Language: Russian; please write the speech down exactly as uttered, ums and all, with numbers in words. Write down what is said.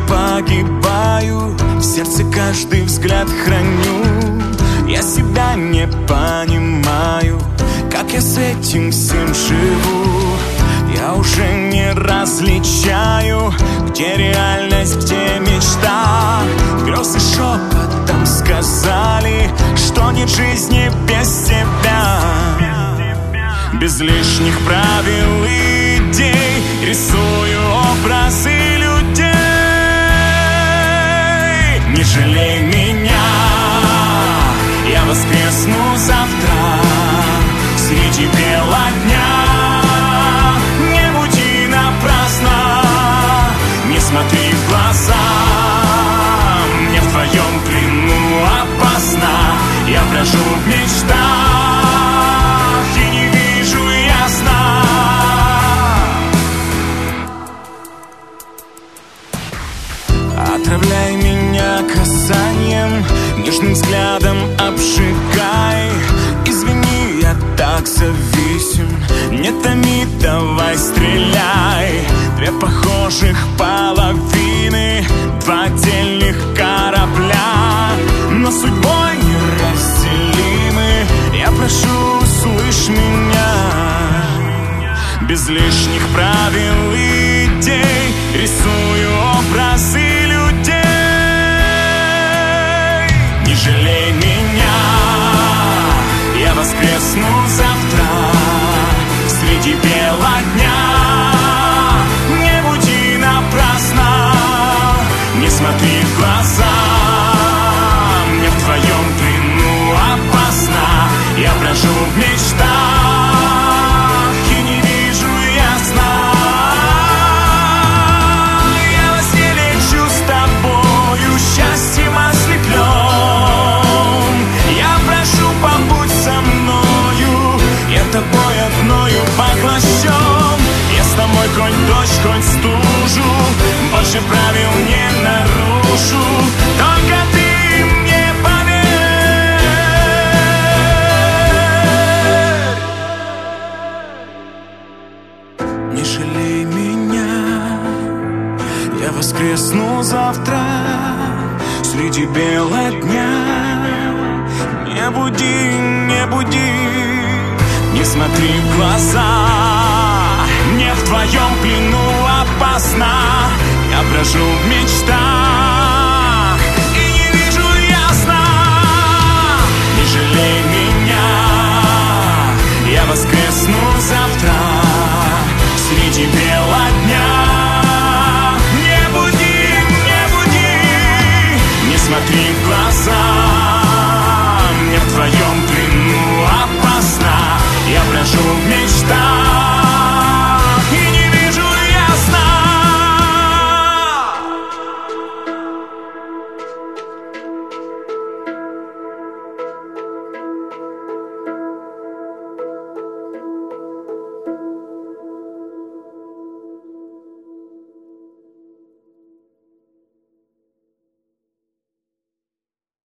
погибаю, в сердце каждый взгляд храню. Я себя не понимаю, как я с этим всем живу. Я уже не различаю, где реальность, где мечта. Грезы шепотом сказали, что нет жизни без тебя. Без лишних правил и идей рисую образы людей. Не жалей меня, я воскресну завтра среди бела дня. Не буди напрасно, не смотри в глаза. Мне в твоем плену опасно, я брожу в мечтах и не вижу ясно. Отравляй меня касанием, нежным взглядом обжигай. Извини, я так зависим, не томи, давай стреляй. Две похожих половины, два отдельных корабля, но судьбой неразделимы. Я прошу, услышь меня. Без лишних правил и идей рисую образы людей. Не жалей меня, я воскресну завтра среди бела дня. Не буди напрасно, не смотри в глаза. Мне в твоем плену опасно, я брожу в мечтах и не вижу ясно. Я во сне лечу с тобою, счастьем ослеплен. Я прошу, побудь со мною, я тобой одною поглощен. Я с тобой хоть дождь, хоть стужу, больше правил не нарушу. Только ты мне поверь. Не жалей меня, я воскресну завтра среди бела дня. Не буди, не буди, не смотри в глаза. Мне в твоем плену опасно, я брожу в мечтах и не вижу ясно. Не жалей меня, я воскресну завтра среди бела дня. Не буди, не буди, не смотри в глаза. Мне в твоем плену опасно, я брожу в мечтах.